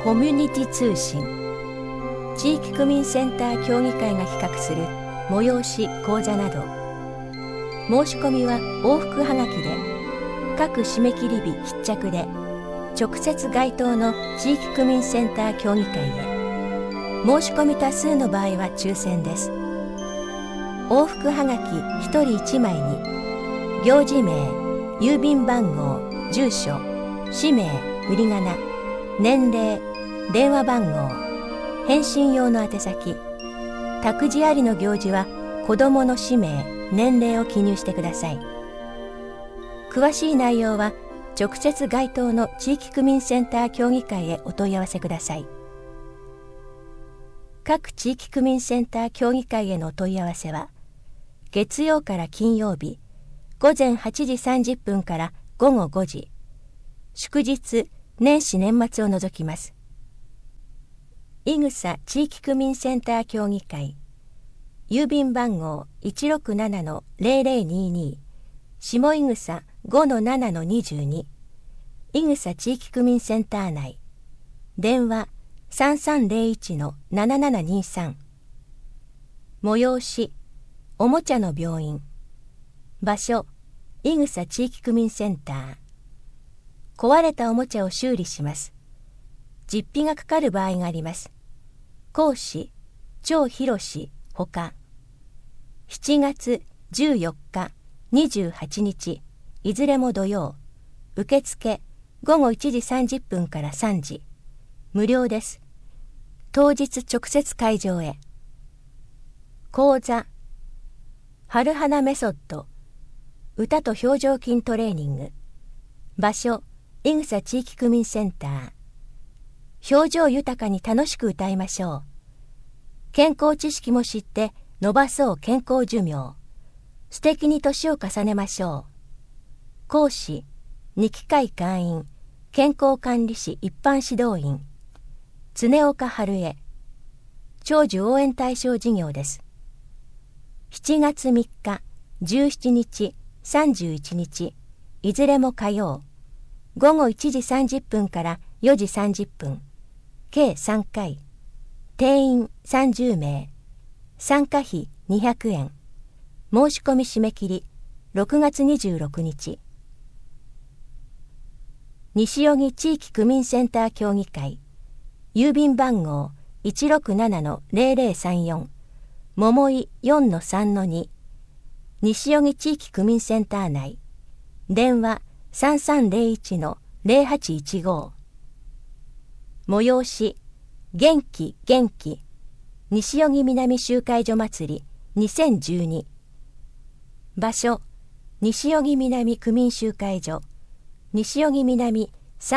コミュニティ通信、地域区民センター協議会が企画する催し講座など、申し込みは往復はがきで、各締め切り日必着で直接該当の地域区民センター協議会へ。申し込み多数の場合は抽選です。往復はがき1人1枚に行事名、郵便番号、住所、氏名、振り仮名、年齢、電話番号、返信用の宛先、託児ありの行事は子どもの氏名、年齢を記入してください。詳しい内容は直接該当の地域区民センター協議会へお問い合わせください。各地域区民センター協議会へのお問い合わせは、月曜から金曜日、午前8時30分から午後5時、祝日、年始年末を除きます。いぐさ地域区民センター協議会、郵便番号 167-0022、下いぐさ 5-7-22、いぐさ地域区民センター内、電話3301-7723、催し、おもちゃの病院、場所、いぐさ地域区民センター、壊れたおもちゃを修理します。実費がかかる場合があります。講師、張博ほか。7月14日、28日、いずれも土曜。受付、午後1時30分から3時。無料です。当日直接会場へ。講座、春花メソッド、歌と表情筋トレーニング。場所、いぐさ地域区民センター。表情豊かに楽しく歌いましょう。健康知識も知って伸ばそう健康寿命。素敵に年を重ねましょう。講師、二期会会員、健康管理士一般指導員、常岡春江。長寿応援対象事業です。7月3日、17日、31日、いずれも火曜。午後1時30分から4時30分、計3回、定員30名、参加費200円、申し込み締め切り、6月26日。西荻地域区民センター協議会、郵便番号 167-0034、桃井 4-3-2、西荻地域区民センター内、電話3301-0815。催し、元気元気、西荻南集会所祭り2012。場所、西荻南区民集会所、西荻南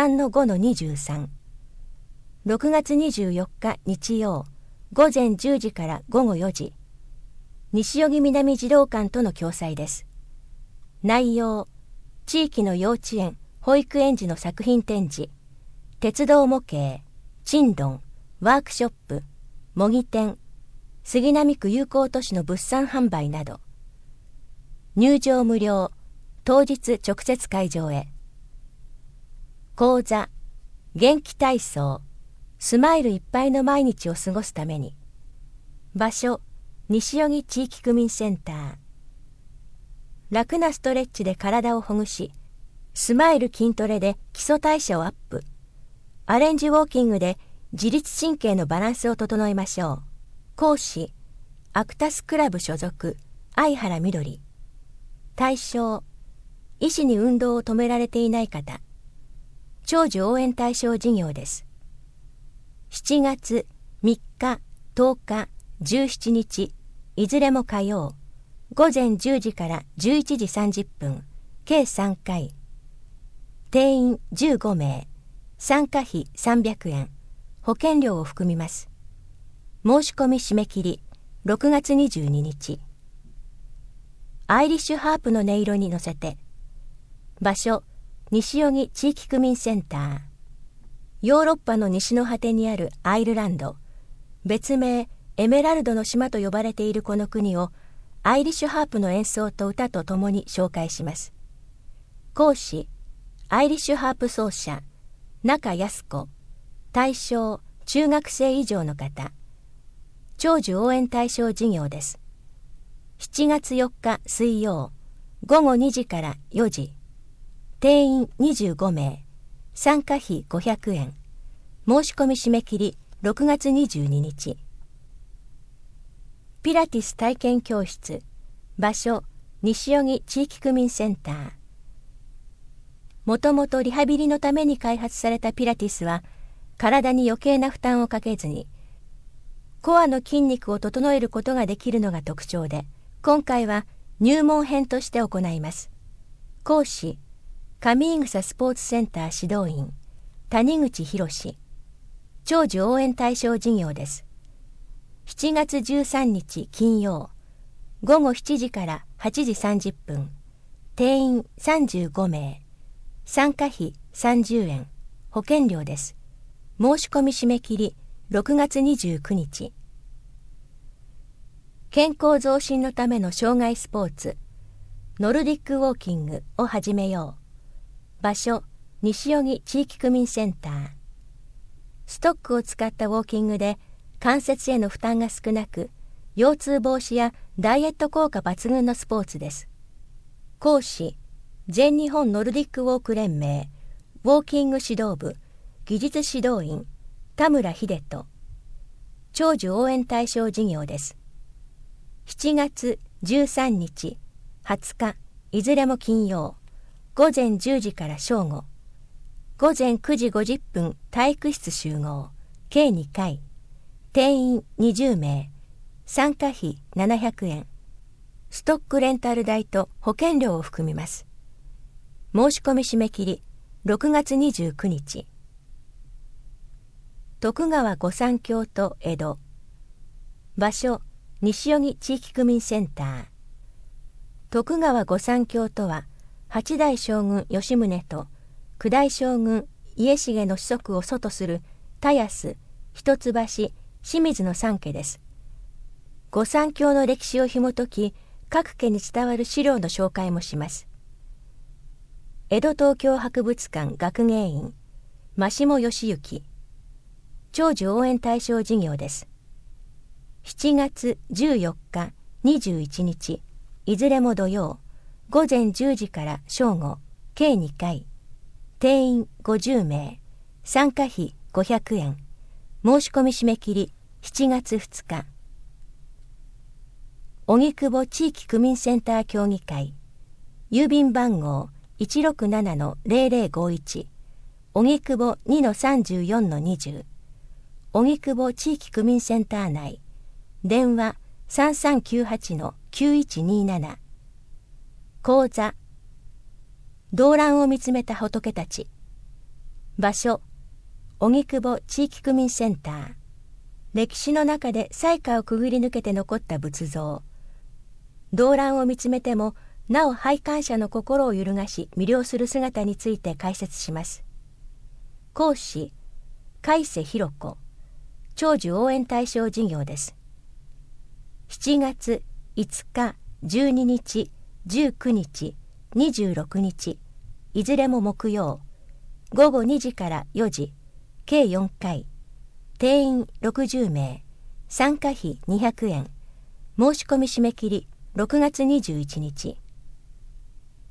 3-5-23。6月24日日曜、午前10時から午後4時。西荻南児童館との共催です。内容、地域の幼稚園、保育園児の作品展示、鉄道模型、珍論、ワークショップ、模擬店、杉並区友好都市の物産販売など。入場無料、当日直接会場へ。講座、元気体操、スマイルいっぱいの毎日を過ごすために。場所、西荻地域区民センター。楽なストレッチで体をほぐし、スマイル筋トレで基礎代謝をアップ。アレンジウォーキングで自律神経のバランスを整えましょう。講師、アクタスクラブ所属、相原みどり。対象、医師に運動を止められていない方。長寿応援対象事業です。7月3日、10日、17日、いずれも火曜。午前10時から11時30分、計3回。定員15名、参加費300円、保険料を含みます。申し込み締め切り、6月22日。アイリッシュハープの音色に乗せて。場所、西荻地域区民センター。ヨーロッパの西の果てにあるアイルランド、別名エメラルドの島と呼ばれているこの国を、アイリッシュハープの演奏と歌とともに紹介します。講師、アイリッシュハープ奏者、中康子。 対象中学生以上の方。長寿応援対象事業です。7月4日水曜、午後2時から4時。定員25名。参加費500円。申し込み締め切り6月22日。ピラティス体験教室。場所、西荻地域区民センター。もともとリハビリのために開発されたピラティスは、体に余計な負担をかけずに、コアの筋肉を整えることができるのが特徴で、今回は入門編として行います。講師、上井草スポーツセンター指導員、谷口博。長寿応援対象事業です。7月13日金曜、午後7時から8時30分。定員35名。参加費30円。保険料です。申し込み締め切り6月29日。健康増進のための障害スポーツ、ノルディックウォーキングを始めよう。場所、西荻地域区民センター。ストックを使ったウォーキングで関節への負担が少なく、腰痛防止やダイエット効果抜群のスポーツです。講師、全日本ノルディックウォーク連盟、ウォーキング指導部、技術指導員、田村秀人。長寿応援対象事業です。7月13日、20日、いずれも金曜、午前10時から正午、午前9時50分体育室集合、計2回、定員20名、参加費700円、ストックレンタル代と保険料を含みます。申し込み締め切り6月29日。徳川御三卿と江戸。場所、西荻地域区民センター。徳川御三卿とは、8代将軍吉宗と9代将軍家重の子息を祖とする田安、一橋、清水の三家です。御三卿の歴史を紐解き、各家に伝わる資料の紹介もします。江戸東京博物館学芸員、真下義行。長寿応援対象事業です。7月14日、21日、いずれも土曜、午前10時から正午、計2回、定員50名、参加費500円、申し込み締め切り7月2日。荻窪地域区民センター協議会、郵便番号 167-0051、荻窪 2-34-20、荻窪地域区民センター内、電話 3398-9127。講座、動乱を見つめた仏たち。場所、荻窪地域区民センター。歴史の中で災禍をくぐり抜けて残った仏像。動乱を見つめてもなお拝観者の心を揺るがし魅了する姿について解説します。講師、海瀬弘子。長寿応援対象事業です。7月5日、12日、19日、26日、いずれも木曜、午後2時から4時、計4回、定員60名、参加費200円、申し込み締め切り6月21日。